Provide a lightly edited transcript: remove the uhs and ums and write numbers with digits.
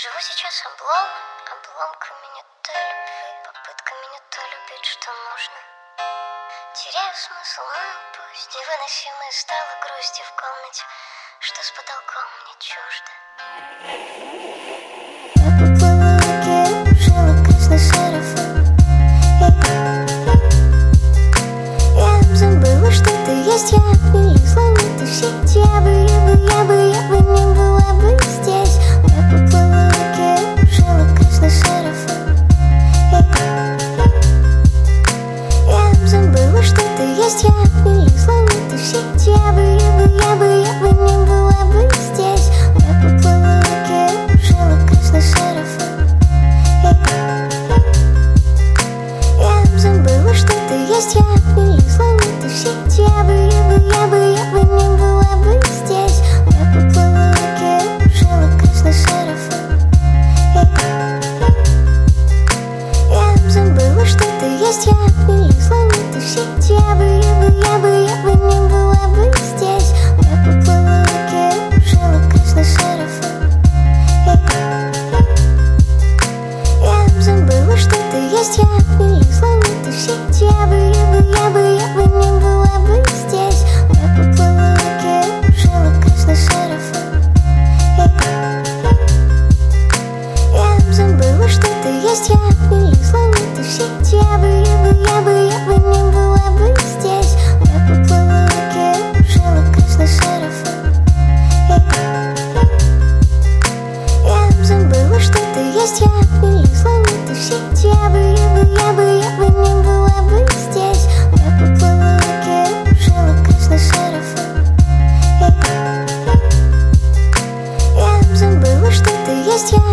Живу сейчас обломками не той любви, попытками не то любить, что нужно. Теряю смысл, но пусть невыносимой стала грусти в комнате, что с потолком мне чуждо. Я поплыла в оке, жила красно-шаровым. Я забыла, что ты есть, я не лезла в эту сеть. Я бы не была бы здесь. Я поплыла в оке, жила красно-шаровым. Я забыла, что ты есть, я не лезла в эту сеть. Я бы не была бы здесь. Я поплыла в оке, жила красно-шаровым. Я забыла, что ты есть, я не лезла в эту сеть. Я бы не была бы здесь. Я поплыла в оке, жила красно-шаровым. Я забыла, что ты есть, я не лезла в эту сеть. Я бы не была бы здесь. Я поплыла в оке, жила красно-шаровым. Я забыла, что ты есть, я не лезла в эту сеть. Я бы не была бы здесь. Я поплыла в оке, жила красно-шаровым. Я забыла, что ты есть, я не лезла в эту сеть. Я бы не была бы здесь. Я поплыла в оке, жила красно-шаровым. Я забыла, что ты есть, я не лезла в эту сеть. Я бы не была бы здесь. Я поплыла в оке, жила красно-шаровым. Я забыла, что ты есть, я